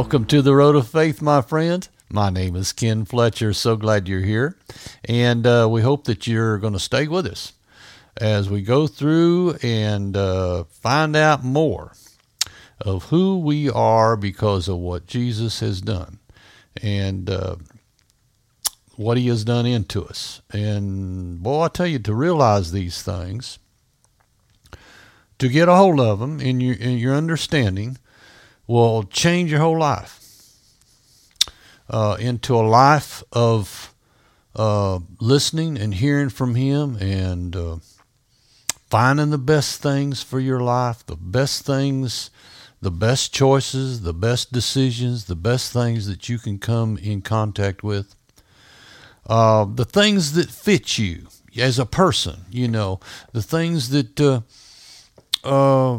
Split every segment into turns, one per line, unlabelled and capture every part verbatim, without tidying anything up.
Welcome to the Road of Faith, my friend. My name is Ken Fletcher. So glad you're here. And uh, we hope that you're going to stay with us as we go through and uh, find out more of who we are because of what Jesus has done and uh, what he has done into us. And boy, I tell you, to realize these things, to get a hold of them in your, in your understanding, will change your whole life uh, into a life of uh, listening and hearing from him and uh, finding the best things for your life, the best things, the best choices, the best decisions, the best things that you can come in contact with, uh, the things that fit you as a person, you know, the things that, uh, uh,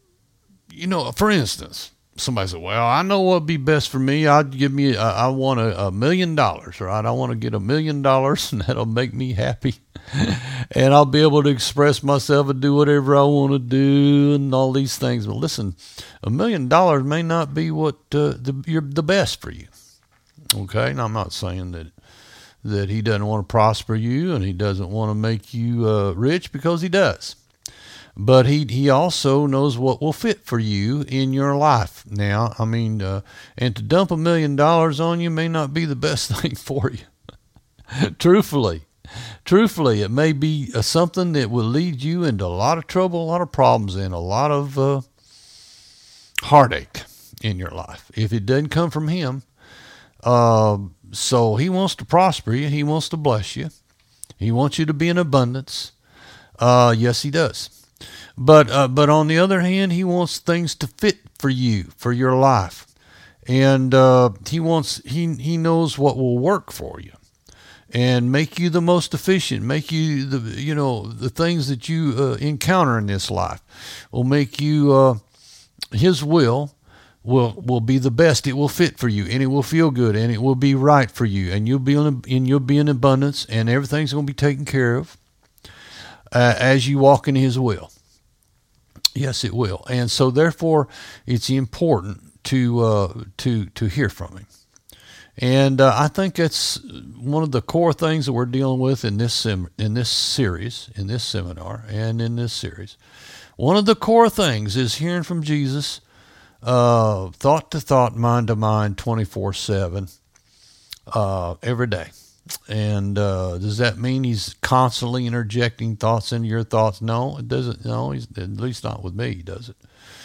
you know, for instance, somebody said, well, I know what would be best for me. I'd give me, uh, I want a, a million dollars, right? I want to get a million dollars and that'll make me happy. And I'll be able to express myself and do whatever I want to do and all these things. But listen, a million dollars may not be what uh, the, you're the best for you. Okay. And I'm not saying that, that he doesn't want to prosper you and he doesn't want to make you uh, rich, because he does. But he he also knows what will fit for you in your life. Now, I mean, uh, and to dump a million dollars on you may not be the best thing for you. Truthfully, truthfully, it may be uh, something that will lead you into a lot of trouble, a lot of problems, and a lot of uh, heartache in your life if it doesn't come from him. Uh, so he wants to prosper you. He wants to bless you. He wants you to be in abundance. Uh, yes, he does. But uh, but on the other hand, he wants things to fit for you, for your life, and uh, he wants he he knows what will work for you, and make you the most efficient, make you the you know the things that you uh, encounter in this life will make you uh, his will will will be the best. It will fit for you, and it will feel good, and it will be right for you, and you'll be in and you'll be in abundance, and everything's going to be taken care of uh, as you walk in his will. Yes, it will. And so therefore it's important to, uh, to, to hear from him. And, uh, I think that's one of the core things that we're dealing with in this, sem- in this series, in this seminar and in this series. One of the core things is hearing from Jesus, uh, thought to thought, mind to mind, twenty-four seven, uh, every day. And uh, does that mean he's constantly interjecting thoughts into your thoughts? No, it doesn't. No, he's at least not with me. He does it.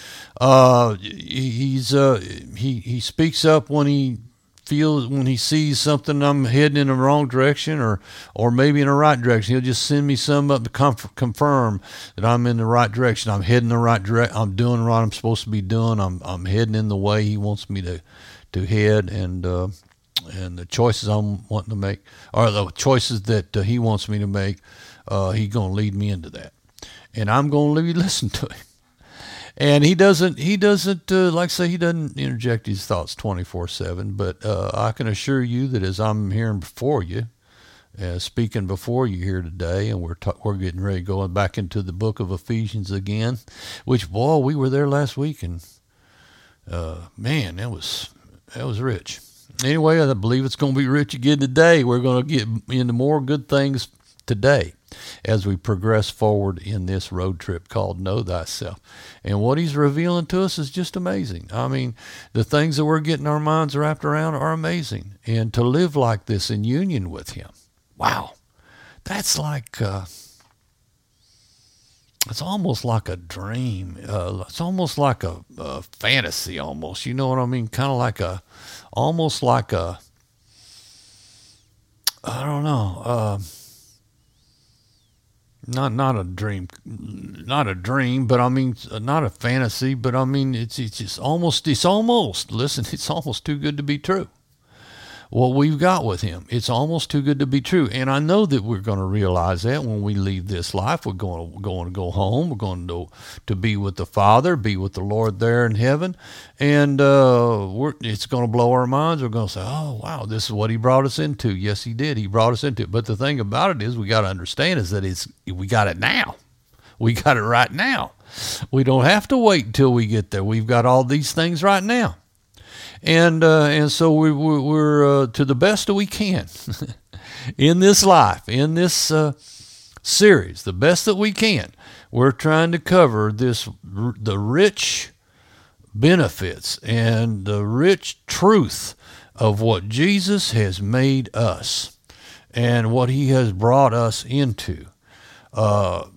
Uh, he's uh, he he speaks up when he feels when he sees something I'm heading in the wrong direction, or or maybe in the right direction. He'll just send me some up to comf- confirm that I'm in the right direction. I'm heading the right direction. I'm doing what I'm supposed to be doing. I'm I'm heading in the way he wants me to to head, and. Uh, And the choices I'm wanting to make, or the choices that uh, he wants me to make, uh, he's going to lead me into that, and I'm going to listen to him. And he doesn't, he doesn't, uh, like I say, he doesn't interject his thoughts twenty-four seven. But uh, I can assure you that as I'm hearing before you, uh, speaking before you here today, and we're ta- we're getting ready going back into the book of Ephesians again, which boy, we were there last week, and uh, man, that was that was rich. Anyway, I believe it's going to be rich again today. We're going to get into more good things today as we progress forward in this road trip called Know Thyself. And what he's revealing to us is just amazing. I mean, the things that we're getting our minds wrapped around are amazing. And to live like this in union with him, wow, that's like, uh, it's almost like a dream. Uh, it's almost like a, a fantasy almost, you know what I mean? Kind of like a, almost like a, I don't know, uh, not, not a dream, not a dream, but I mean, not a fantasy, but I mean, it's, it's just almost, it's almost, listen, it's almost too good to be true. What we've got with him, it's almost too good to be true. And I know that we're going to realize that when we leave this life. We're going to, going to go home. We're going to to be with the Father, be with the Lord there in heaven. And uh, we're, it's going to blow our minds. We're going to say, oh, wow, this is what he brought us into. Yes, he did. He brought us into it. But the thing about it is we got to understand is that it's we got it now. We got it right now. We don't have to wait until we get there. We've got all these things right now. And uh, and so we, we, we're uh, to the best that we can in this life, in this uh, series, the best that we can. We're trying to cover this the rich benefits and the rich truth of what Jesus has made us and what he has brought us into. Uh,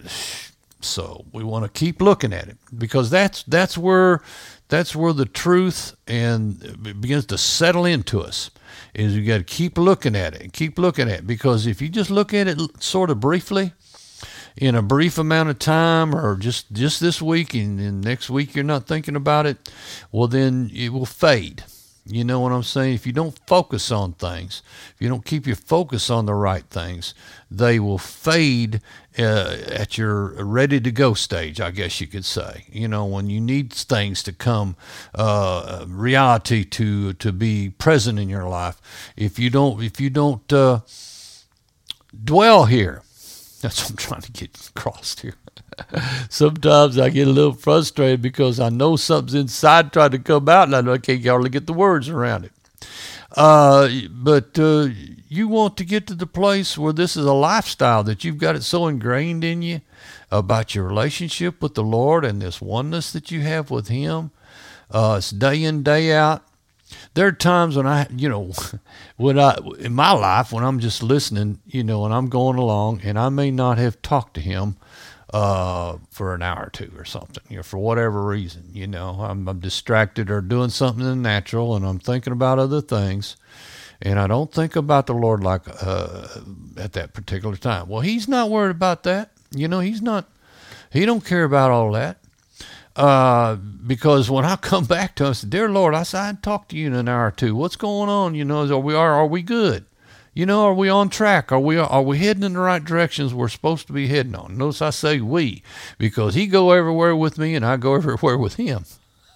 so we want to keep looking at it, because that's that's where that's where the truth and it begins to settle into us. Is you got to keep looking at it and keep looking at it, because if you just look at it sort of briefly, in a brief amount of time, or just, just this week, and, and next week you're not thinking about it, well, then it will fade. You know what I'm saying? If you don't focus on things, if you don't keep your focus on the right things, they will fade uh, at your ready-to-go stage, I guess you could say. You know, when you need things to come, uh, reality to to be present in your life. If you don't, if you don't uh, dwell here, that's what I'm trying to get across here. Sometimes I get a little frustrated because I know something's inside trying to come out, and I can't hardly get the words around it. Uh, but uh, you want to get to the place where this is a lifestyle, that you've got it so ingrained in you about your relationship with the Lord and this oneness that you have with him. Uh, it's day in, day out. There are times when I, you know, when I, in my life, when I'm just listening, you know, and I'm going along, and I may not have talked to him uh, for an hour or two or something, you know, for whatever reason, you know, I'm, I'm distracted or doing something natural, and I'm thinking about other things, and I don't think about the Lord like uh, at that particular time. Well, he's not worried about that. You know, he's not, he don't care about all that. Uh, because when I come back to him, I said, "Dear Lord," I said, "I'd talk to you in an hour or two. What's going on? You know, are we are are we good? You know, are we on track? Are we are we heading in the right directions we're supposed to be heading on?" Notice I say we, because he go everywhere with me and I go everywhere with him.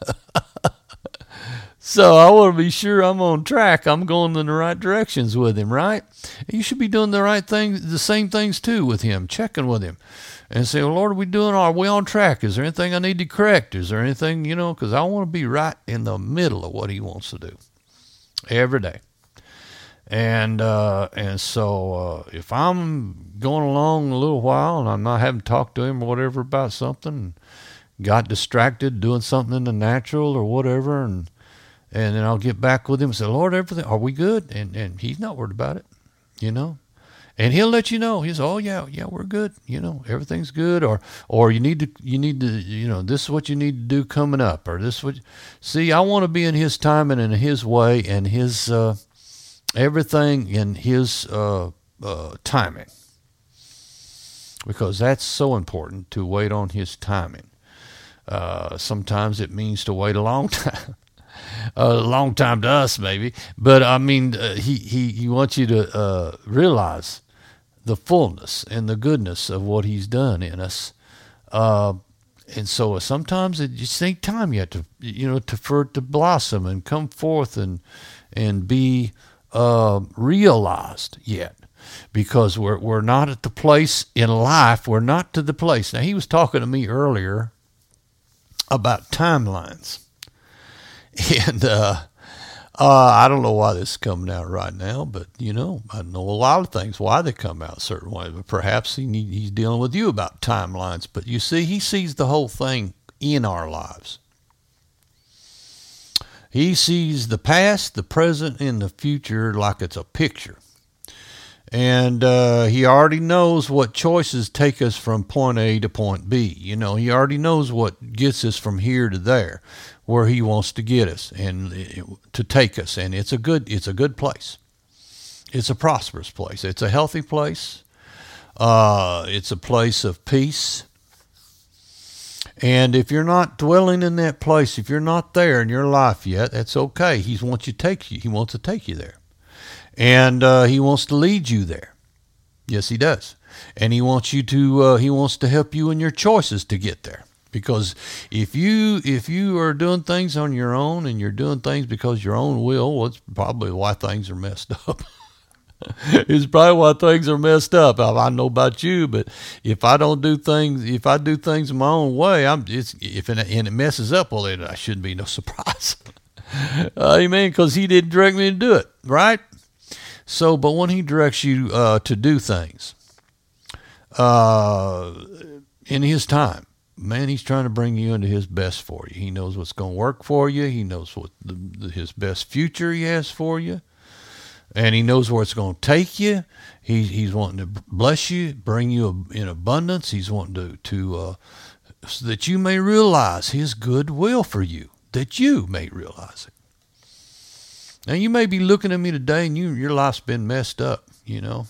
So I want to be sure I'm on track. I'm going in the right directions with him, right? You should be doing the right things, the same things too with him, checking with him. And say, "Well, Lord, are we doing, are we on track? Is there anything I need to correct? Is there anything, you know," because I want to be right in the middle of what he wants to do every day. And uh, and so uh, if I'm going along a little while and I'm not having talked to him or whatever about something, got distracted doing something in the natural or whatever, and and then I'll get back with him and say, "Lord, everything, are we good?" And and he's not worried about it, you know. And he'll let you know. He's, "Oh yeah, yeah, we're good. You know, everything's good." Or, or you need to, you need to, you know, this is what you need to do coming up. Or this is what. See, I want to be in his timing and in his way and his uh, everything in his uh, uh, timing, because that's so important, to wait on his timing. Uh, sometimes it means to wait a long time. A long time to us, maybe, but I mean, uh, he he he wants you to uh, realize the fullness and the goodness of what he's done in us, uh, and so sometimes it just ain't time yet to, you know, to for it to blossom and come forth and and be uh, realized yet, because we're we're not at the place in life. We're not to the place. Now, he was talking to me earlier about timelines. And uh, uh, I don't know why this is coming out right now, but, you know, I know a lot of things, why they come out a certain way. But perhaps he need, he's dealing with you about timelines. But you see, he sees the whole thing in our lives. He sees the past, the present, and the future like it's a picture. And uh, he already knows what choices take us from point A to point B. You know, he already knows what gets us from here to there, where he wants to get us and to take us. And it's a good, it's a good place. It's a prosperous place. It's a healthy place. Uh, it's a place of peace. And if you're not dwelling in that place, if you're not there in your life yet, that's okay. He wants you to take you. He wants to take you there. And uh, he wants to lead you there. Yes, he does. And he wants you to, uh, he wants to help you in your choices to get there. Because if you if you are doing things on your own and you're doing things because your own will, well, it's probably why things are messed up. It's probably why things are messed up. I, I know about you, but if I don't do things, if I do things my own way, I'm it's if it, and it messes up, well, it, I shouldn't be no surprise. Uh, amen, because he didn't direct me to do it, right? So, but when he directs you uh, to do things uh, in his time, man, he's trying to bring you into his best for you. He knows what's going to work for you. He knows what the, the, his best future he has for you. And he knows where it's going to take you. He, he's wanting to bless you, bring you in abundance. He's wanting to, to uh, so that you may realize his good will for you, that you may realize it. Now, you may be looking at me today and you, your life's been messed up, you know.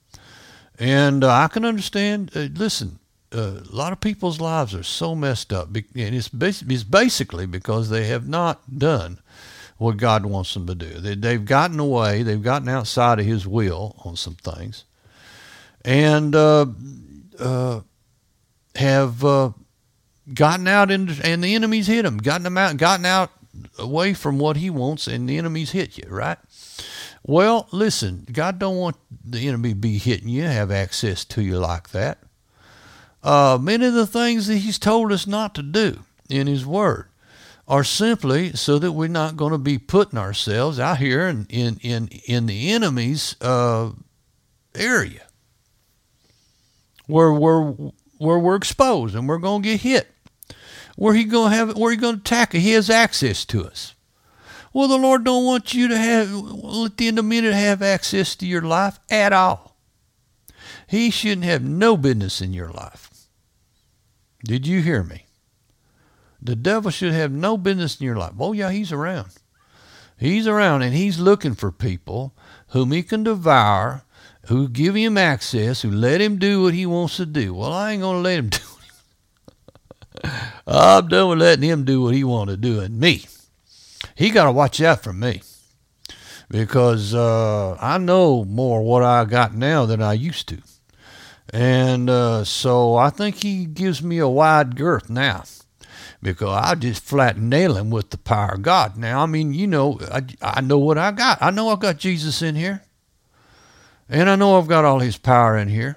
And uh, I can understand, uh, listen, uh, a lot of people's lives are so messed up. And it's, bas- it's basically because they have not done what God wants them to do. They, they've gotten away. They've gotten outside of his will on some things. And uh, uh, have uh, gotten out, in, and the enemy's hit them, gotten them out, gotten out away from what he wants, and the enemy's hit you, right? Well, listen, God don't want the enemy to be hitting you, have access to you like that. Uh, many of the things that he's told us not to do in his word are simply so that we're not going to be putting ourselves out here in in in, in the enemy's uh, area where we're where we're exposed and we're going to get hit. Where he going to have where he going to attack it? He has access to us. Well, the Lord don't want you to have let the enemy to have access to your life at all. He shouldn't have no business in your life. Did you hear me? The devil should have no business in your life. Oh, yeah, he's around. He's around, and he's looking for people whom he can devour, who give him access, who let him do what he wants to do. Well, I ain't going to let him do it. I'm done with letting him do what he wants to do in me. He got to watch out for me because uh, I know more what I got now than I used to. And uh, so I think he gives me a wide girth now. Because I just flat nail him with the power of God. Now, I mean, you know, I, I know what I got. I know I've got Jesus in here. And I know I've got all his power in here.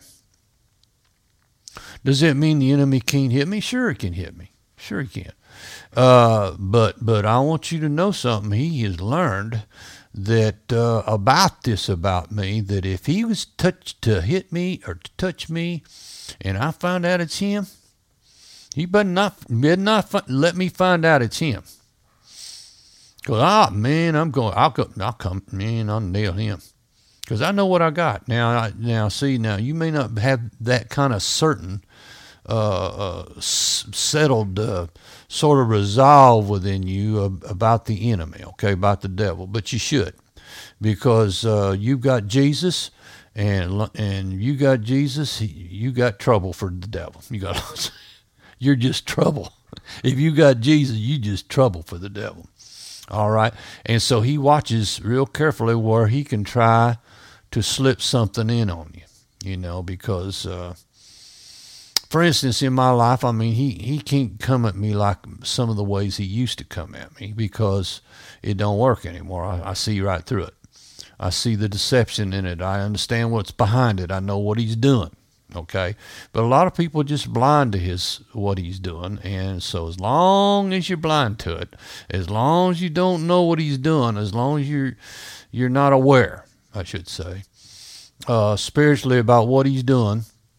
Does it mean the enemy can't hit me? Sure he can hit me. Sure he can. Uh, but but I want you to know something. He has learned that uh, about this about me, that if he was touched to hit me or to touch me and I found out it's him, he better not, better not let me find out it's him. Because, ah, man, I'm going, I'll, go, I'll come, man, I'll nail him. Because I know what I got. Now, I, now, see, now, you may not have that kind of certain, uh, uh, s- settled uh, sort of resolve within you uh, about the enemy, okay, about the devil. But you should. Because uh, you've got Jesus, and and you got Jesus, you got trouble for the devil. You got You're just trouble. If you got Jesus, you just trouble for the devil. All right. And so he watches real carefully where he can try to slip something in on you, you know, because, uh, for instance, in my life, I mean, he, he can't come at me like some of the ways he used to come at me because it don't work anymore. I, I see right through it. I see the deception in it. I understand what's behind it. I know what he's doing. Okay, but a lot of people are just blind to his what he's doing, and so as long as you're blind to it, as long as you don't know what he's doing, as long as you're you're not aware, I should say, uh, spiritually about what he's doing,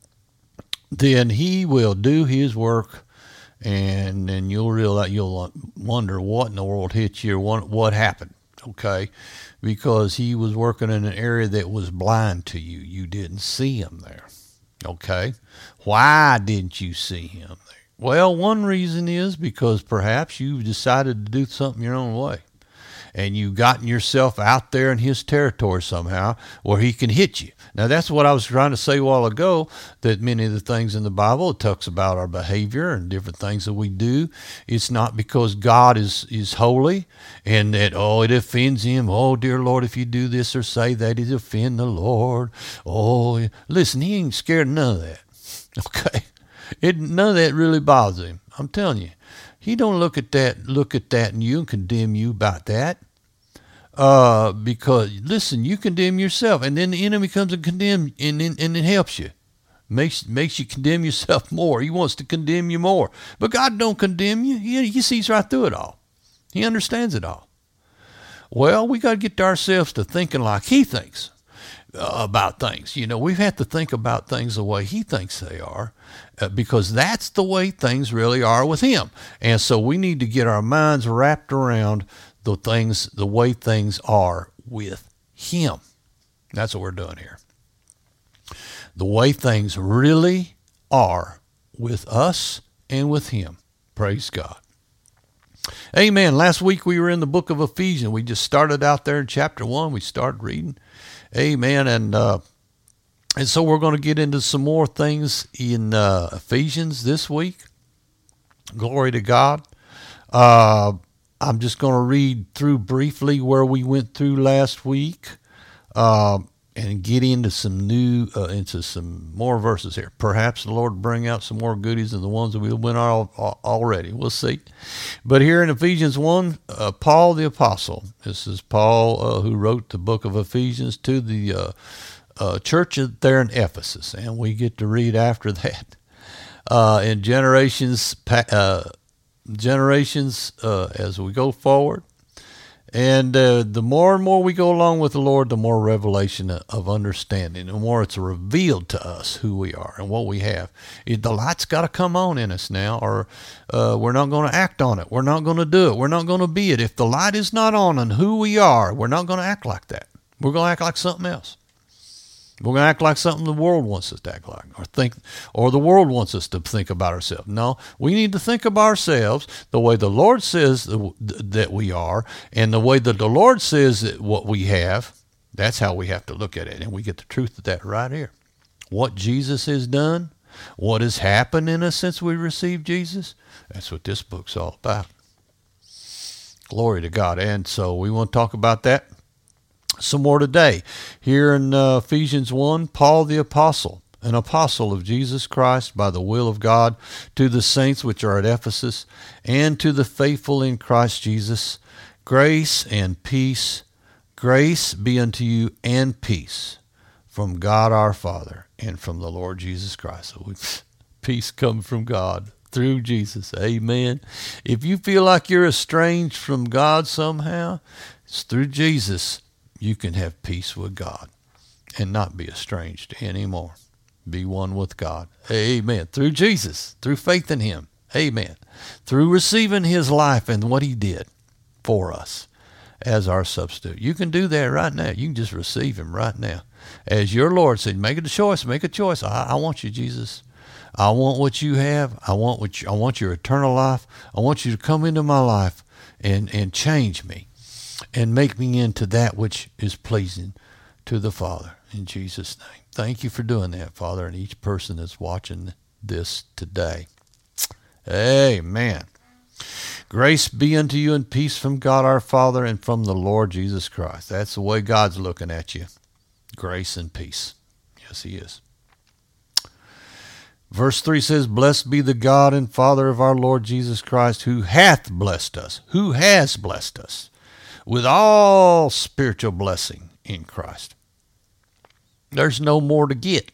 then he will do his work, and then you'll realize you'll wonder what in the world hit you, or what what happened. Okay, because he was working in an area that was blind to you. You didn't see him there. Okay, why didn't you see him there? Well, one reason is because perhaps you've decided to do something your own way, and you've gotten yourself out there in his territory somehow where he can hit you. Now, that's what I was trying to say a while ago, that many of the things in the Bible, it talks about our behavior and different things that we do. It's not because God is, is holy and that, oh, it offends him. Oh, dear Lord, if you do this or say that, it offend the Lord. Oh, listen, he ain't scared of none of that. Okay? It, none of that really bothers him. I'm telling you. He don't look at that, look at that in you and condemn you about that. Uh, because listen, you condemn yourself, and then the enemy comes and condemn, and and, and it helps you, makes makes you condemn yourself more. He wants to condemn you more, but God don't condemn you. He, he sees right through it all. He understands it all. Well, we got to get ourselves to thinking like he thinks uh, about things. You know, we have to think about things the way he thinks they are, uh, because that's the way things really are with him. And so we need to get our minds wrapped around the things, the way things are with him. That's what we're doing here. The way things really are with us and with him. Praise God. Amen. Last week we were in the book of Ephesians. We just started out there in chapter one. We started reading. Amen. And uh, and so we're going to get into some more things in uh, Ephesians this week. Glory to God. Uh, I'm just going to read through briefly where we went through last week. Uh, and get into some new, uh, into some more verses here. Perhaps the Lord bring out some more goodies than the ones that we went all, all, already. We'll see. But here in Ephesians one, uh, Paul the Apostle, this is Paul uh, who wrote the book of Ephesians to the uh, uh, church there in Ephesus. And we get to read after that. Uh, in generations, uh, generations uh, as we go forward. And uh, the more and more we go along with the Lord, the more revelation of understanding, the more it's revealed to us who we are and what we have. It, the light's got to come on in us now, or uh, we're not going to act on it. We're not going to do it. We're not going to be it. If the light is not on in who we are, we're not going to act like that. We're going to act like something else. We're going to act like something the world wants us to act like, or think, or the world wants us to think about ourselves. No, we need to think of ourselves the way the Lord says that we are, and the way that the Lord says that what we have. That's how we have to look at it, and we get the truth of that right here. What Jesus has done, what has happened in us since we received Jesus, that's what this book's all about. Glory to God. And so we want to talk about that some more today. Here in uh, Ephesians one, Paul the Apostle, an apostle of Jesus Christ by the will of God, to the saints which are at Ephesus, and to the faithful in Christ Jesus, grace and peace, grace be unto you and peace from God our Father and from the Lord Jesus Christ. So we, peace comes from God through Jesus. Amen. If you feel like you're estranged from God somehow, it's through Jesus you can have peace with God and not be estranged anymore. Be one with God. Amen. Through Jesus, through faith in him. Amen. Through receiving his life and what he did for us as our substitute. You can do that right now. You can just receive him right now. As your Lord said, make a choice, make a choice. I, I want you, Jesus. I want what you have. I want what you, I want your eternal life. I want you to come into my life and, and change me and make me into that which is pleasing to the Father, in Jesus' name. Thank you for doing that, Father, and each person that's watching this today. Amen. Grace be unto you and peace from God our Father and from the Lord Jesus Christ. That's the way God's looking at you. Grace and peace. Yes, he is. Verse three says, blessed be the God and Father of our Lord Jesus Christ, who hath blessed us, who has blessed us with all spiritual blessing in Christ. There's no more to get.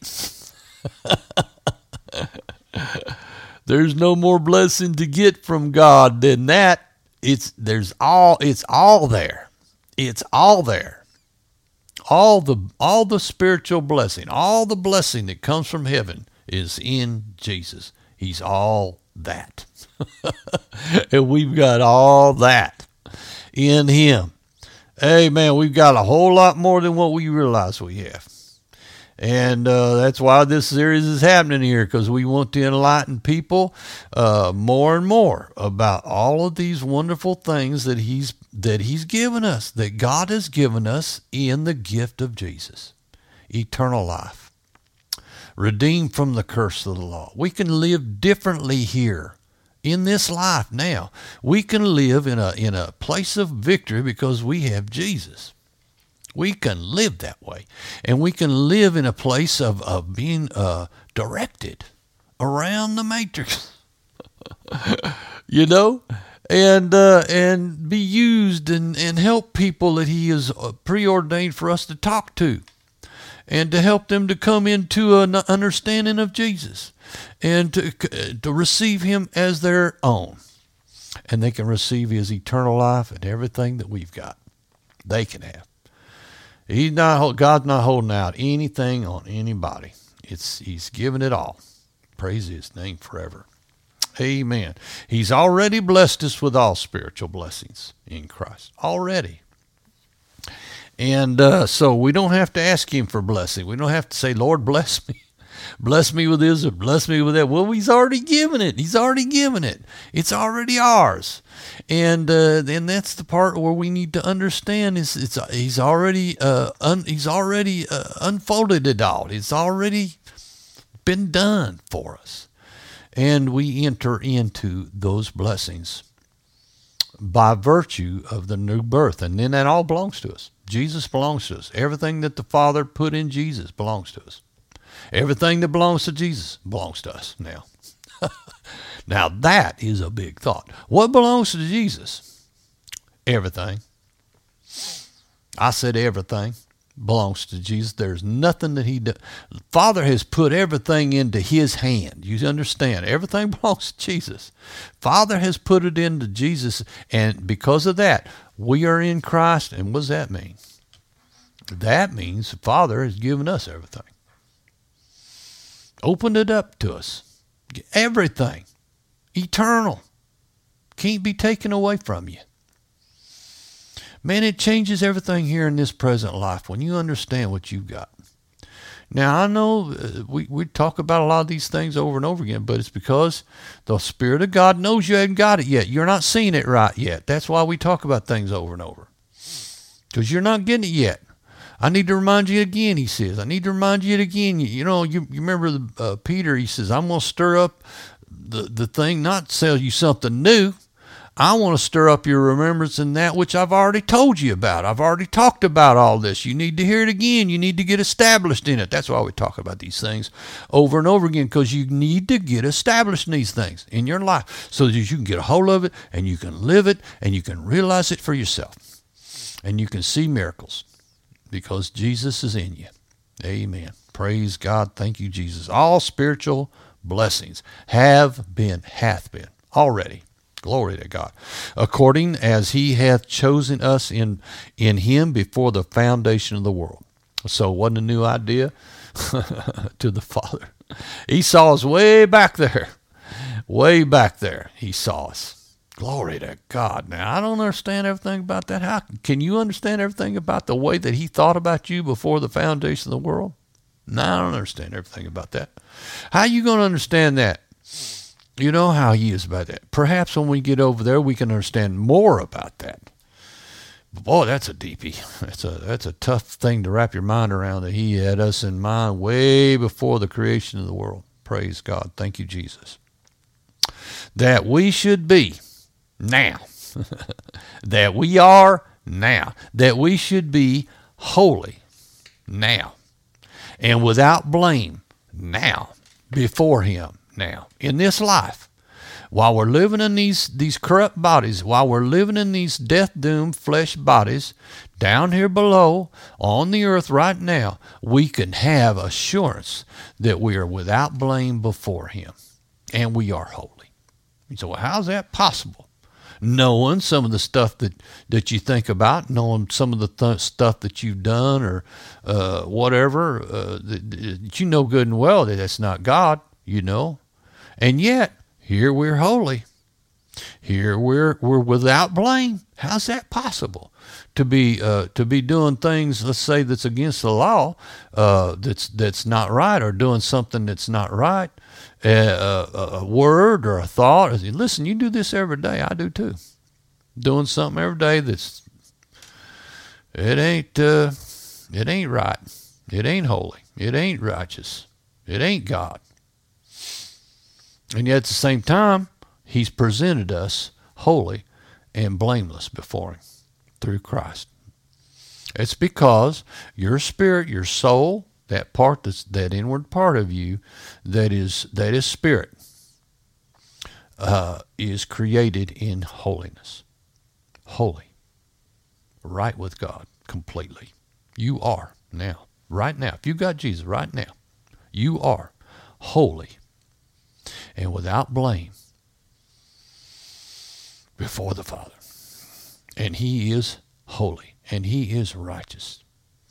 There's no more blessing to get from God than that. It's there's all it's all there. It's all there. All the all the spiritual blessing, all the blessing that comes from heaven is in Jesus. He's all that. And we've got all that in him. Amen. We've got a whole lot more than what we realize we have. And uh, that's why this series is happening here, because we want to enlighten people uh, more and more about all of these wonderful things that he's that he's given us, that God has given us in the gift of Jesus. Eternal life. Redeemed from the curse of the law. We can live differently here. In this life now, we can live in a in a place of victory because we have Jesus. We can live that way, and we can live in a place of of being uh, directed around the matrix, you know, and uh, and be used and and help people that He has preordained for us to talk to, and to help them to come into an understanding of Jesus, and to to receive Him as their own. And they can receive His eternal life and everything that we've got. They can have. He's not, God's not holding out anything on anybody. It's He's giving it all. Praise His name forever. Amen. He's already blessed us with all spiritual blessings in Christ. Already. And uh, so we don't have to ask Him for blessing. We don't have to say, Lord, bless me. Bless me with this or bless me with that. Well, He's already given it. He's already given it. It's already ours. And uh, and that's the part where we need to understand is it's He's already uh, un, He's already uh, unfolded it all. It's already been done for us. And we enter into those blessings by virtue of the new birth. And then that all belongs to us. Jesus belongs to us. Everything that the Father put in Jesus belongs to us. Everything that belongs to Jesus belongs to us now. Now that is a big thought. What belongs to Jesus? Everything. I said everything belongs to Jesus. There's nothing that He does. Father has put everything into His hand. You understand? Everything belongs to Jesus. Father has put it into Jesus, and because of that, we are in Christ. And what does that mean? That means the Father has given us everything. Opened it up to us. Everything. Eternal. Can't be taken away from you. Man, it changes everything here in this present life when you understand what you've got. Now, I know uh, we, we talk about a lot of these things over and over again, but it's because the Spirit of God knows you haven't got it yet. You're not seeing it right yet. That's why we talk about things over and over. Because you're not getting it yet. I need to remind you again, he says. I need to remind you again. You, you know, you, you remember the, uh, Peter, he says, I'm going to stir up the, the thing, not tell you something new. I want to stir up your remembrance in that which I've already told you about. I've already talked about all this. You need to hear it again. You need to get established in it. That's why we talk about these things over and over again, because you need to get established in these things in your life so that you can get a hold of it and you can live it and you can realize it for yourself and you can see miracles because Jesus is in you. Amen. Praise God. Thank you, Jesus. All spiritual blessings have been, hath been already. Glory to God. According as He hath chosen us in, in Him before the foundation of the world. So it wasn't a new idea to the Father. He saw us way back there. Way back there. He saw us. Glory to God. Now, I don't understand everything about that. How can you understand everything about the way that He thought about you before the foundation of the world? No, I don't understand everything about that. How are you going to understand that? You know how He is about that. Perhaps when we get over there, we can understand more about that. But boy, that's a deepie. That's a that's a tough thing to wrap your mind around, that He had us in mind way before the creation of the world. Praise God. Thank you, Jesus. That we should be now. That we are now. That we should be holy now. And without blame now before Him. Now, in this life, while we're living in these, these corrupt bodies, while we're living in these death-doomed flesh bodies, down here below, on the earth right now, we can have assurance that we are without blame before Him, and we are holy. You say, well, how's that possible? Knowing some of the stuff that, that you think about, knowing some of the th- stuff that you've done or uh, whatever, uh, that, that you know good and well that that's not God, you know. And yet, here we're holy. Here we're we're without blame. How's that possible? To be uh, to be doing things, let's say, that's against the law, uh, that's that's not right, or doing something that's not right, uh, a, a word or a thought. Listen, you do this every day. I do too. Doing something every day that's it ain't uh, it ain't right. It ain't holy. It ain't righteous. It ain't God. And yet at the same time, He's presented us holy and blameless before Him through Christ. It's because your spirit, your soul, that part, that's that inward part of you that is that is spirit, uh, is created in holiness. Holy. Right with God completely. You are now. Right now. If you got Jesus right now, you are holy and without blame before the Father. And He is holy, and he is righteous.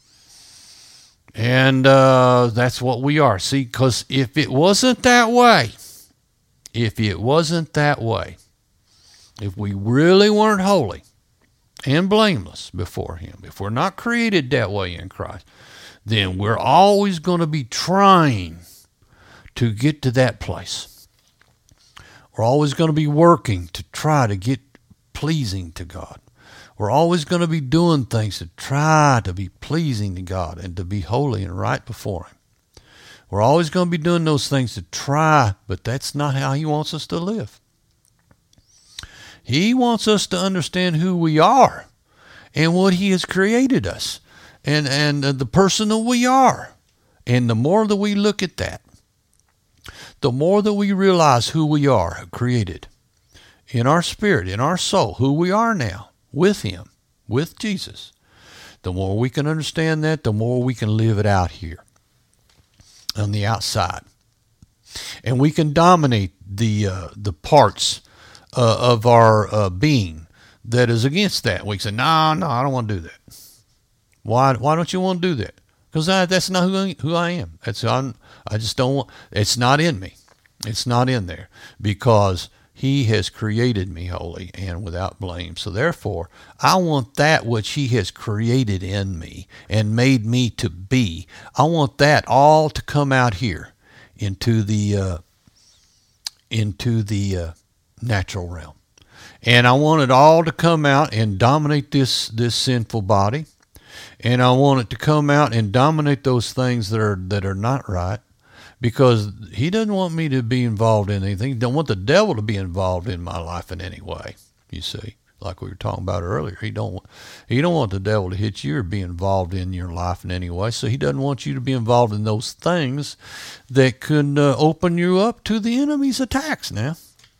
And uh, that's what we are. See, because if it wasn't that way, if it wasn't that way, if we really weren't holy and blameless before him, if we're not created that way in Christ, then we're always going to be trying to get to that place. We're always going to be working to try to get pleasing to God. We're always going to be doing things to try to be pleasing to God and to be holy and right before him. We're always going to be doing those things to try, but that's not how he wants us to live. He wants us to understand who we are and what he has created us and, and the person that we are. And the more that we look at that, the more that we realize who we are created in our spirit, in our soul, who we are now with him, with Jesus, the more we can understand that, the more we can live it out here on the outside. And we can dominate the uh, the parts uh, of our uh, being that is against that. We say, no, no, I don't want to do that. Why Why don't you want to do that? Because that's not who I, who I am. That's I'm, I just don't want, it's not in me. It's not in there because he has created me holy and without blame. So therefore, I want that which he has created in me and made me to be. I want that all to come out here into the uh, into the uh, natural realm, and I want it all to come out and dominate this this sinful body, and I want it to come out and dominate those things that are that are not right. Because he doesn't want me to be involved in anything. He don't want the devil to be involved in my life in any way. You see, like we were talking about earlier, he don't want, he don't want the devil to hit you or be involved in your life in any way. So he doesn't want you to be involved in those things that could uh, open you up to the enemy's attacks. Now,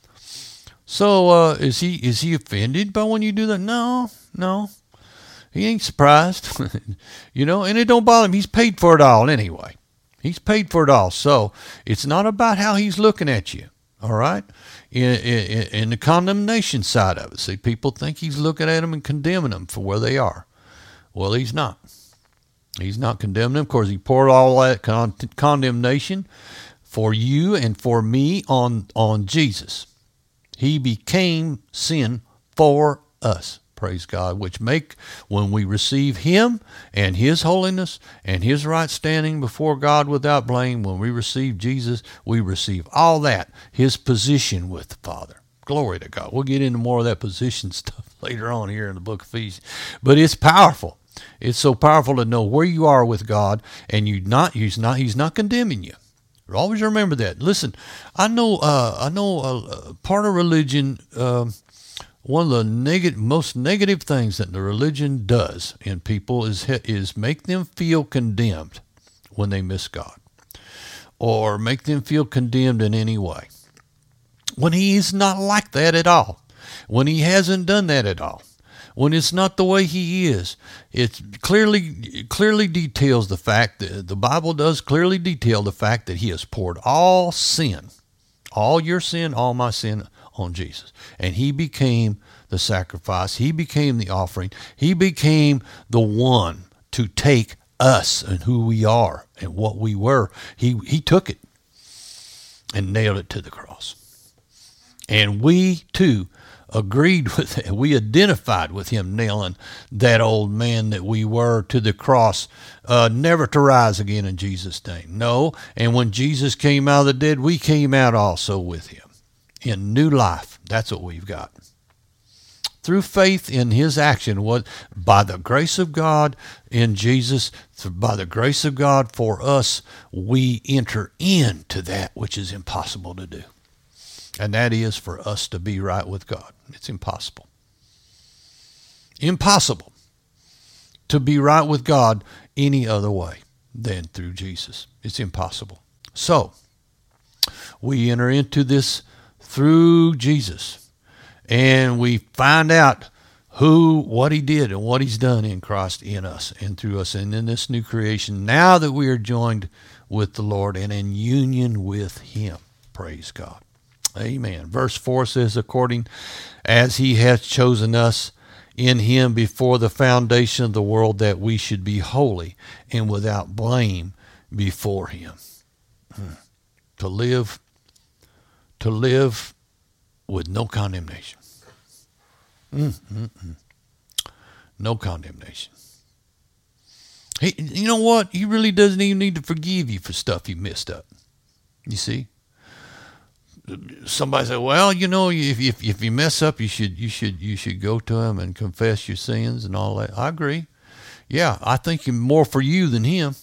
so uh, is he is he offended by when you do that? No, no, he ain't surprised. You know, and it don't bother him. He's paid for it all anyway. He's paid for it all. So it's not about how he's looking at you, all right, in, in, in the condemnation side of it. See, people think he's looking at them and condemning them for where they are. Well, he's not. He's not condemning them. Of course, he poured all that con- condemnation for you and for me on, on Jesus. He became sin for us. Praise God, which make, when we receive him and his holiness and his right standing before God without blame, when we receive Jesus, we receive all that, his position with the Father. Glory to God. We'll get into more of that position stuff later on here in the book of Ephesians. But it's powerful. It's so powerful to know where you are with God, and you not, he's not, he's not condemning you. Always remember that. Listen, I know, uh, I know uh, part of religion, um, one of the neg- most negative things that the religion does in people is is make them feel condemned when they miss God, or make them feel condemned in any way, when he is not like that at all, when he hasn't done that at all, when it's not the way he is. It clearly clearly details the fact that the Bible does clearly detail the fact that he has poured all sin, all your sin, all my sin, on Jesus. And he became the sacrifice. He became the offering. He became the one to take us and who we are and what we were. He he took it and nailed it to the cross. And we too agreed with it. We identified with him nailing that old man that we were to the cross, uh, never to rise again in Jesus' name. No. And when Jesus came out of the dead, we came out also with him in new life. That's what we've got. Through faith in his action, what by the grace of God in Jesus, by the grace of God for us, we enter into that which is impossible to do. And that is for us to be right with God. It's impossible. Impossible to be right with God any other way than through Jesus. It's impossible. So, we enter into this through Jesus, and we find out who, what he did and what he's done in Christ, in us and through us, and in this new creation, now that we are joined with the Lord and in union with him. Praise God. Amen. Verse four says, according as he hath chosen us in him before the foundation of the world, that we should be holy and without blame before him. Hmm. To live, to live with no condemnation. Mm-mm-mm. No condemnation. He, you know what? He really doesn't even need to forgive you for stuff you messed up. You see? Somebody said, "Well, you know, if if if you mess up, you should you should you should go to him and confess your sins and all that." I agree. Yeah, I think more for you than him.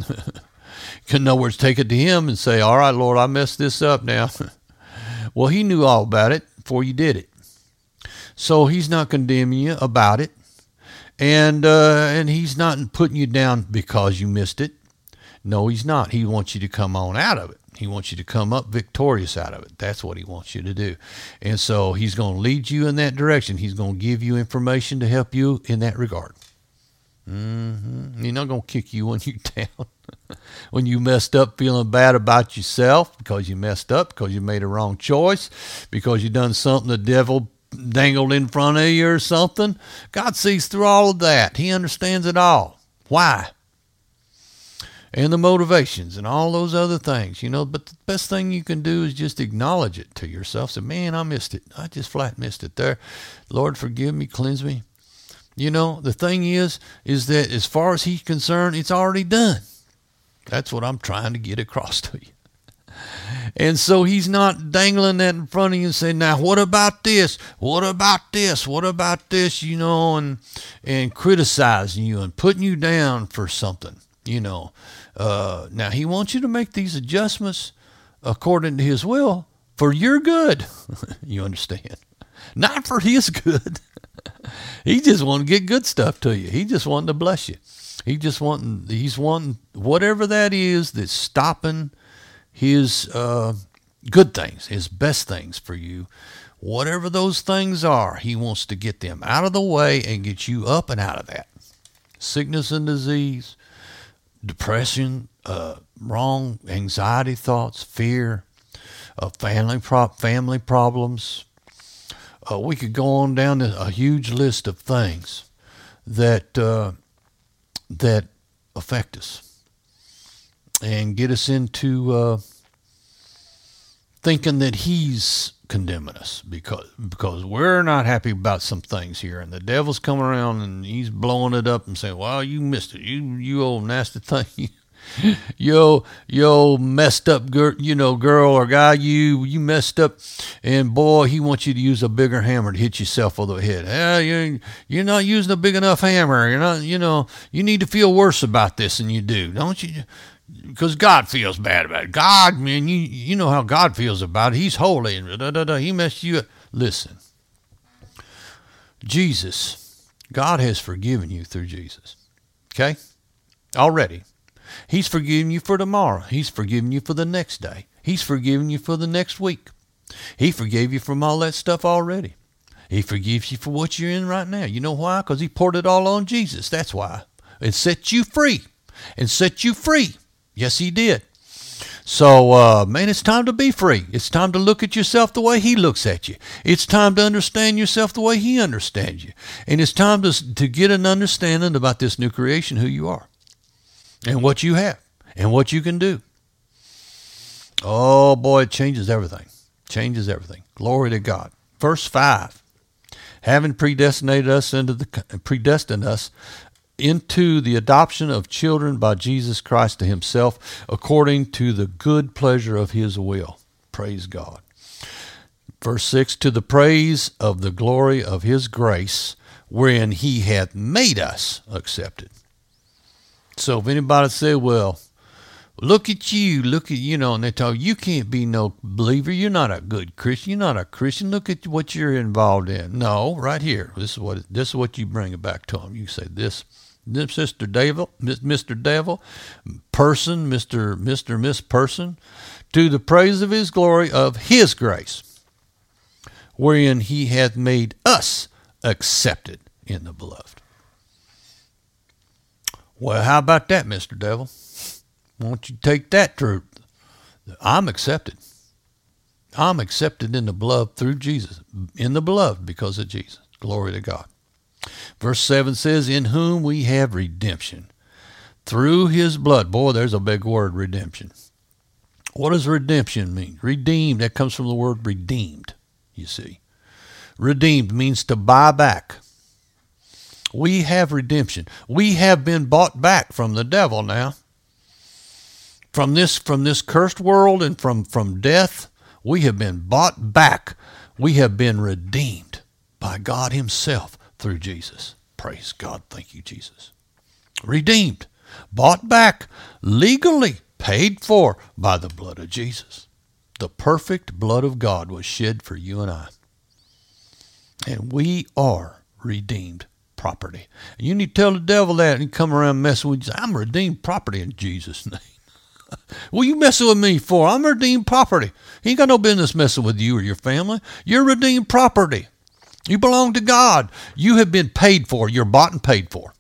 In other words, take it to him and say, "All right, Lord, I messed this up now." Well, he knew all about it before you did it, so he's not condemning you about it, and uh, and he's not putting you down because you missed it. No, he's not. He wants you to come on out of it. He wants you to come up victorious out of it. That's what he wants you to do. And so he's going to lead you in that direction. He's going to give you information to help you in that regard. Mm-hmm. He's not going to kick you when you're down. When you messed up feeling bad about yourself because you messed up, because you made a wrong choice, because you done something the devil dangled in front of you or something. God sees through all of that. He understands it all. Why? And the motivations and all those other things, you know. But the best thing you can do is just acknowledge it to yourself. Say, man, I missed it. I just flat missed it there. Lord, forgive me, cleanse me. You know, the thing is, is that as far as he's concerned, it's already done. That's what I'm trying to get across to you. And so he's not dangling that in front of you and saying, now, what about this? What about this? What about this? You know, and, and criticizing you and putting you down for something, you know. Uh, now, he wants you to make these adjustments according to his will for your good. You understand? Not for his good. He just wants to get good stuff to you. He just wanting to bless you. He just wanting, he's wanting whatever that is that's stopping his uh, good things, his best things for you. Whatever those things are, he wants to get them out of the way and get you up and out of that. Sickness and disease, depression, uh, wrong anxiety thoughts, fear, uh, family pro- family problems. Uh, we could go on down a huge list of things that uh, that affect us and get us into uh, thinking that he's condemning us because because we're not happy about some things here, and the devil's coming around and he's blowing it up and saying, "Well, you missed it, you you old nasty thing." Yo, yo, messed up girl, you know, girl or guy, you, you messed up, and boy, he wants you to use a bigger hammer to hit yourself over the head. Eh, you're, you're not using a big enough hammer. You're not, you know, you need to feel worse about this than you do, don't you? Because God feels bad about it. God, man, you, you know how God feels about it. He's holy, and da da da. He messed you up. Listen, Jesus, God has forgiven you through Jesus. Okay, already. He's forgiven you for tomorrow. He's forgiven you for the next day. He's forgiven you for the next week. He forgave you from all that stuff already. He forgives you for what you're in right now. You know why? Because he poured it all on Jesus. That's why. It set you free. And set you free. Yes, he did. So, uh, man, it's time to be free. It's time to look at yourself the way he looks at you. It's time to understand yourself the way he understands you. And it's time to, to get an understanding about this new creation, who you are. And what you have, and what you can do. Oh, boy, it changes everything. Changes everything. Glory to God. Verse five, having predestinated us into the predestined us into the adoption of children by Jesus Christ to himself, according to the good pleasure of his will. Praise God. Verse six, to the praise of the glory of his grace, wherein he hath made us accepted. So if anybody say, well, look at you, look at, you know, and they talk, you can't be no believer. You're not a good Christian. You're not a Christian. Look at what you're involved in. No, right here. This is what, this is what you bring it back to them. You say this, this Mister Devil, Mister Devil, person, Mister Mister Miss Person, to the praise of his glory of his grace, wherein he hath made us accepted in the beloved. Well, how about that, Mister Devil? Why don't you take that truth? I'm accepted. I'm accepted in the beloved through Jesus. In the beloved because of Jesus. Glory to God. Verse seven says, in whom we have redemption through his blood. Boy, there's a big word, redemption. What does redemption mean? Redeemed, that comes from the word redeemed, you see. Redeemed means to buy back. We have redemption. We have been bought back from the devil now. From this, from this cursed world and from, from death, we have been bought back. We have been redeemed by God himself through Jesus. Praise God. Thank you, Jesus. Redeemed, bought back, legally paid for by the blood of Jesus. The perfect blood of God was shed for you and I. And we are redeemed property. And you need to tell the devil that and come around messing with you. I'm redeemed property in Jesus' name. What are you messing with me for? I'm redeemed property. He ain't got no business messing with you or your family. You're redeemed property. You belong to God. You have been paid for. You're bought and paid for.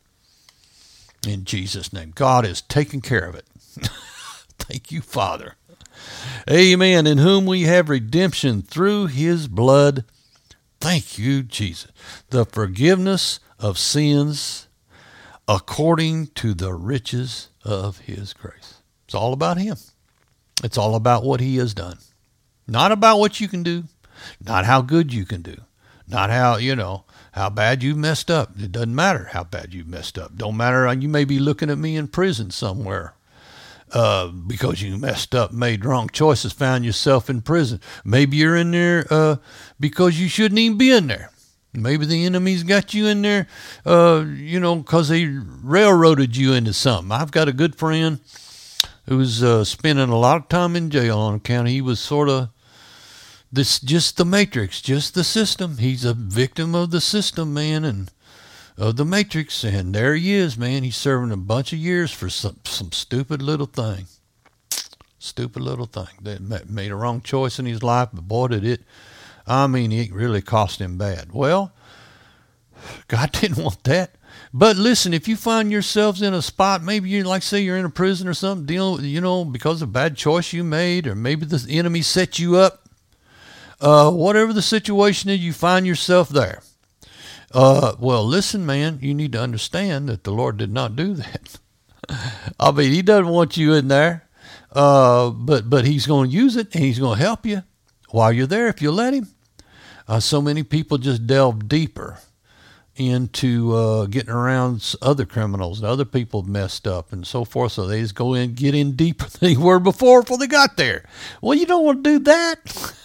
In Jesus' name. God is taking care of it. Thank you, Father. Amen. In whom we have redemption through his blood. Thank you, Jesus. The forgiveness of sins according to the riches of his grace. It's all about him. It's all about what he has done. Not about what you can do. Not how good you can do. Not how, you know, how bad you messed up. It doesn't matter how bad you messed up. Don't matter. You may be looking at me in prison somewhere uh, because you messed up, made wrong choices, found yourself in prison. Maybe you're in there uh, because you shouldn't even be in there. Maybe the enemy's got you in there, uh, you know, because they railroaded you into something. I've got a good friend who's uh, spending a lot of time in jail on account he was sort of this, just the matrix, just the system. He's a victim of the system, man, and of the matrix. And there he is, man. He's serving a bunch of years for some, some stupid little thing. Stupid little thing that made a wrong choice in his life, but boy, did it. I mean, it really cost him bad. Well, God didn't want that. But listen, if you find yourselves in a spot, maybe you like say you're in a prison or something, dealing with, you know, because of a bad choice you made, or maybe the enemy set you up. Uh, whatever the situation is, you find yourself there. Uh, well, listen, man, you need to understand that the Lord did not do that. I mean, he doesn't want you in there, uh, but but he's going to use it, and he's going to help you while you're there if you let him. Uh, so many people just delve deeper into uh, getting around other criminals and other people messed up and so forth, so they just go in, get in deeper than they were before before they got there. Well, you don't want to do that.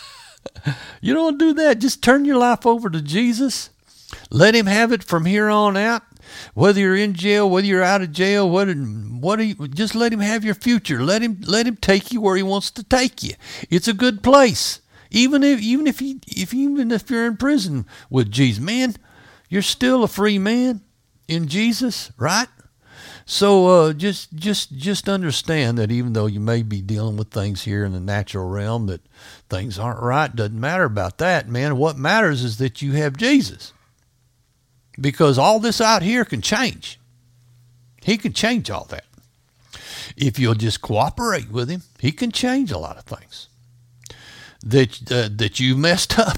You don't want to do that. Just turn your life over to Jesus. Let him have it from here on out. Whether you're in jail, whether you're out of jail, what, what are you, just let him have your future. Let him, let him take you where he wants to take you. It's a good place. Even if, even if you, if even if you're in prison with Jesus, man, you're still a free man in Jesus, right? So uh, just, just, just understand that even though you may be dealing with things here in the natural realm, that things aren't right. Doesn't matter about that, man. What matters is that you have Jesus. Because all this out here can change. He can change all that. If you'll just cooperate with him, he can change a lot of things that uh, that you messed up.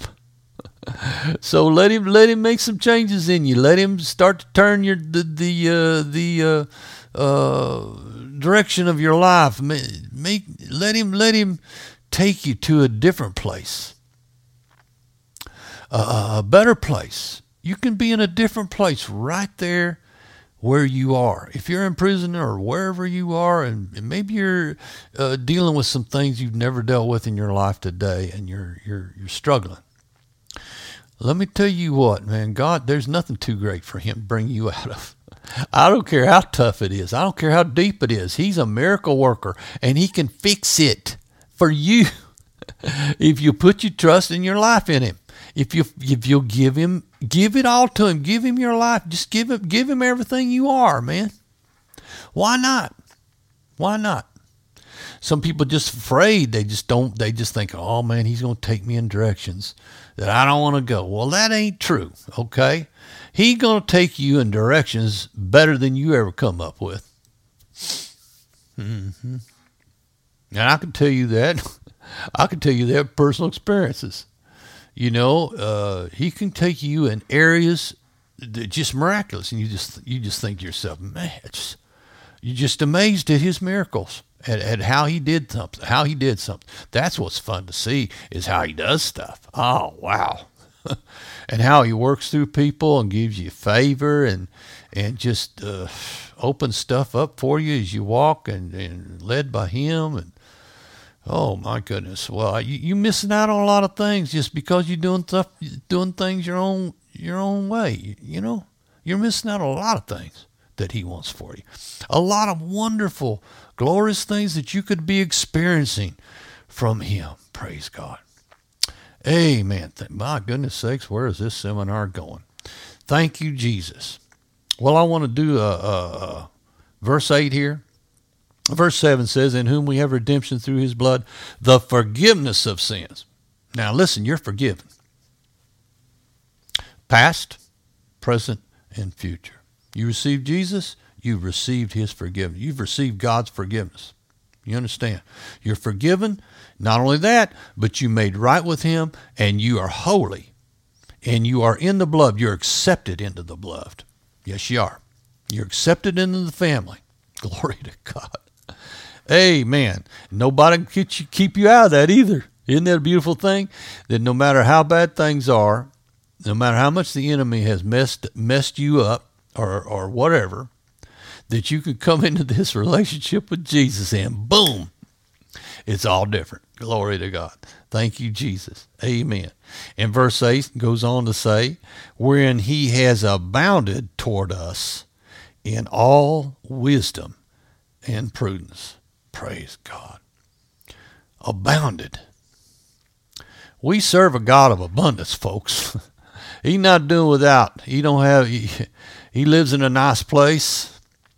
So let him let him make some changes in you. Let him start to turn your the the uh, the uh, uh, direction of your life. Make let him let him take you to a different place, uh, a better place. You can be in a different place right there where you are. If you're in prison or wherever you are, and, and maybe you're uh, dealing with some things you've never dealt with in your life today, and you're you're you're struggling. Let me tell you what, man, God, there's nothing too great for him to bring you out of. I don't care how tough it is. I don't care how deep it is. He's a miracle worker, and he can fix it for you if you put your trust in your life in him. If you if you'll give him, give it all to him. Give him your life. Just give him, give him everything you are, man. Why not? Why not? Some people just afraid. They just don't. They just think, oh man, he's going to take me in directions that I don't want to go. Well, that ain't true. Okay, he's going to take you in directions better than you ever come up with. Mm-hmm. And I can tell you that. I can tell you that personal experiences. You know, uh, he can take you in areas just miraculous. And you just you just think to yourself, man, it's, you're just amazed at his miracles, at, at how he did something, how he did something. That's what's fun to see, is how he does stuff. Oh, wow. And how he works through people and gives you favor and and just uh, opens stuff up for you as you walk, and, and led by him. And oh my goodness, well, you you missing out on a lot of things just because you're doing stuff, doing things your own your own way. You know, you're missing out on a lot of things that he wants for you. A lot of wonderful, glorious things that you could be experiencing from him. Praise God. Amen. My goodness sakes, where is this seminar going? Thank you, Jesus. Well, I want to do a, a, a verse eight here. Verse seven says, in whom we have redemption through his blood, the forgiveness of sins. Now listen, you're forgiven. Past, present, and future. You received Jesus, you've received his forgiveness. You've received God's forgiveness. You understand? You're forgiven. Not only that, but you made right with him, and you are holy, and you are in the beloved. You're accepted into the beloved. Yes, you are. You're accepted into the family. Glory to God. Amen. Nobody can keep you, keep you out of that either. Isn't that a beautiful thing? That no matter how bad things are, no matter how much the enemy has messed messed you up or or whatever, that you could come into this relationship with Jesus and boom, it's all different. Glory to God. Thank you, Jesus. Amen. And verse eight goes on to say, wherein he has abounded toward us in all wisdom and prudence. Praise God. Abounded. We serve a God of abundance, folks. He's not doing without. He don't have, he, he lives in a nice place.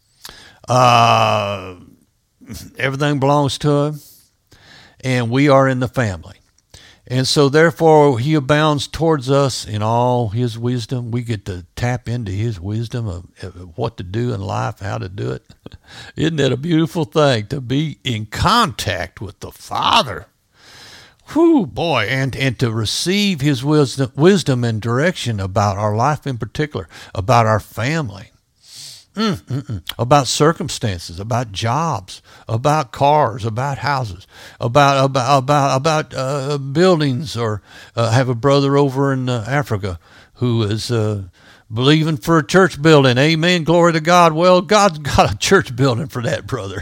Uh, everything belongs to him. And we are in the family. And so therefore he abounds towards us in all his wisdom. We get to tap into his wisdom of, of what to do in life, how to do it. Isn't that a beautiful thing, to be in contact with the Father? Whew, boy, and, and to receive his wisdom, wisdom and direction about our life in particular, about our family. Mm, mm, mm. About circumstances, about jobs, about cars, about houses, about about about about uh, buildings. Or uh, have a brother over in uh, Africa who is uh, believing for a church building. Amen. Glory to God. Well, God's got a church building for that brother.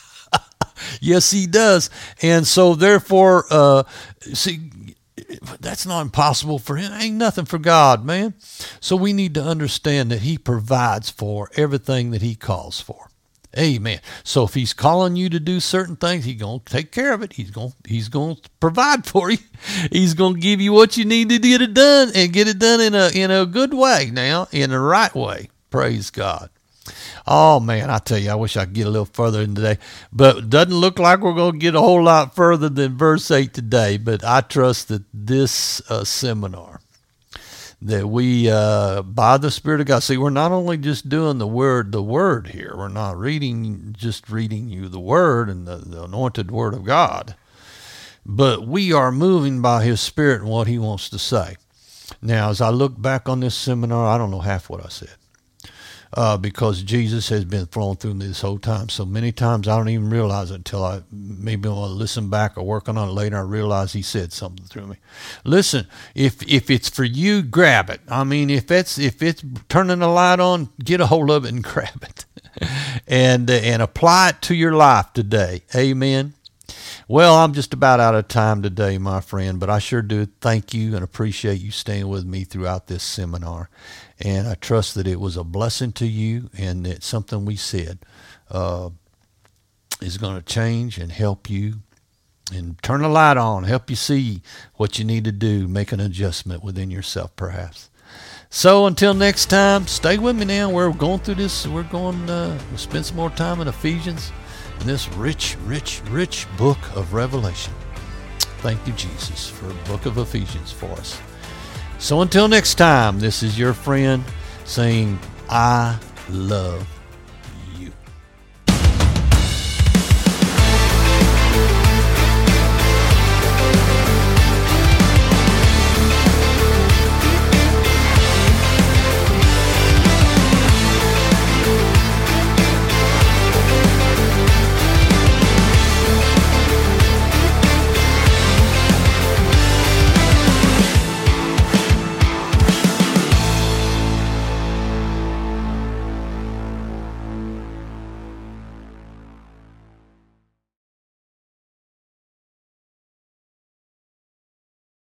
Yes, he does. And so therefore, uh, see, that's not impossible for him. Ain't nothing for God, man. So we need to understand that he provides for everything that he calls for. Amen. So if he's calling you to do certain things, he's going to take care of it. He's going he's going to provide for you. He's going to give you what you need to get it done, and get it done in a in a good way now, in the right way. Praise God. Oh, man, I tell you, I wish I could get a little further in today. But it doesn't look like we're going to get a whole lot further than verse eight today. But I trust that this uh, seminar, that we, uh, by the Spirit of God, see, we're not only just doing the word, the word here. We're not reading, just reading you the word and the, the anointed word of God. But we are moving by his Spirit and what he wants to say. Now, as I look back on this seminar, I don't know half what I said. Uh, because Jesus has been flowing through me this whole time. So many times I don't even realize it until I maybe when I listen back or working on it later, I realize he said something through me. Listen, if if it's for you, grab it. I mean, if it's if it's turning the light on, get a hold of it and grab it, and uh, and apply it to your life today. Amen. Well, I'm just about out of time today, my friend, but I sure do thank you and appreciate you staying with me throughout this seminar. And I trust that it was a blessing to you, and that something we said uh, is going to change and help you, and turn the light on, help you see what you need to do, make an adjustment within yourself perhaps. So until next time, stay with me now. We're going through this. We're going to uh, spend some more time in Ephesians, in this rich, rich, rich book of Revelation. Thank you, Jesus, for the book of Ephesians for us. So until next time, this is your friend saying, I love